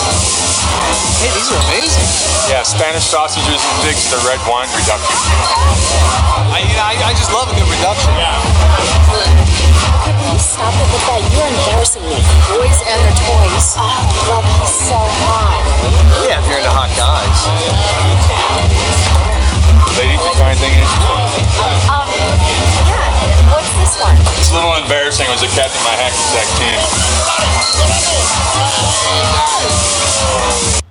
Hey, these are amazing. Yeah, Spanish sausages and figs, the red wine reduction. I just love a good reduction. Yeah. Okay, will you stop it with that? You're embarrassing me. Boys and their toys. Oh, love, he's so hot. Yeah, if you're into hot guys. Ladies, you find anything interesting? Yeah. What's this one? It's a little embarrassing. I was a captain of my hacky sack team.